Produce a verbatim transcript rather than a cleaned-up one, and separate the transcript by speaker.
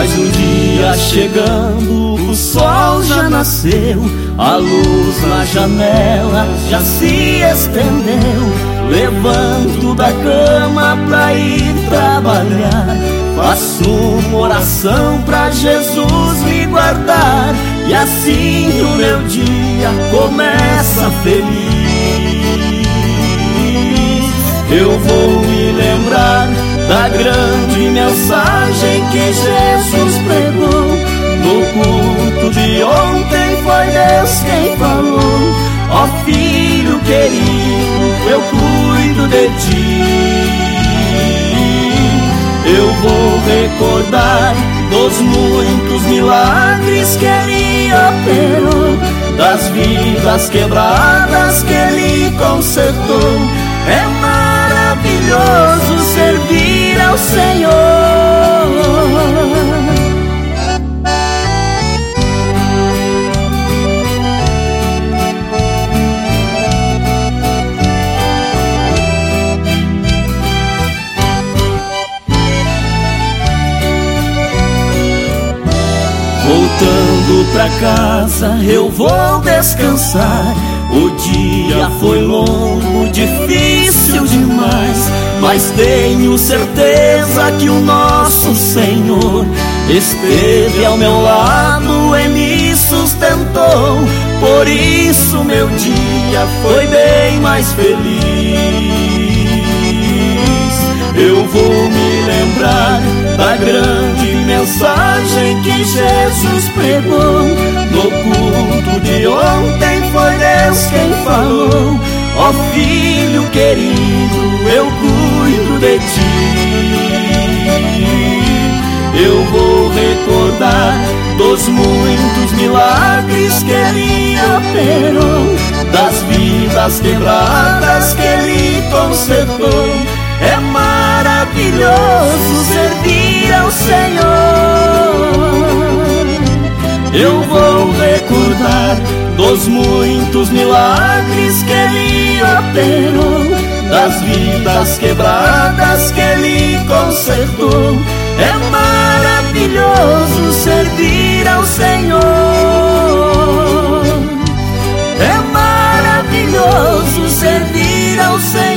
Speaker 1: Mas o dia chegando, o sol já nasceu, a luz na janela já se estendeu. Levanto da cama pra ir trabalhar, faço uma oração pra Jesus me guardar, e assim o meu dia começa feliz. Eu vou me lembrar da grande mensagem que Jesus pregou. No culto de ontem foi Deus quem falou: ó filho querido, eu cuido de ti. Eu vou recordar dos muitos milagres que Ele operou, das vidas quebradas que Ele consertou. É maravilhoso servir ao Senhor. Voltando pra casa eu vou descansar. O dia foi longo, difícil demais, mas tenho certeza que o nosso Senhor esteve ao meu lado e me sustentou. Por isso meu dia foi bem mais feliz. Eu vou me lembrar da grande mensagem que Jesus pregou. No culto de ontem foi Deus quem falou: ó filho querido, eu cuido de ti. Eu vou recordar dos muitos milagres que Ele operou, das vidas quebradas que Ele consertou. É maravilhoso servir ao Senhor. Eu vou recordar dos muitos milagres que Ele operou, das vidas quebradas que Ele consertou. É maravilhoso servir ao Senhor. É maravilhoso servir ao Senhor.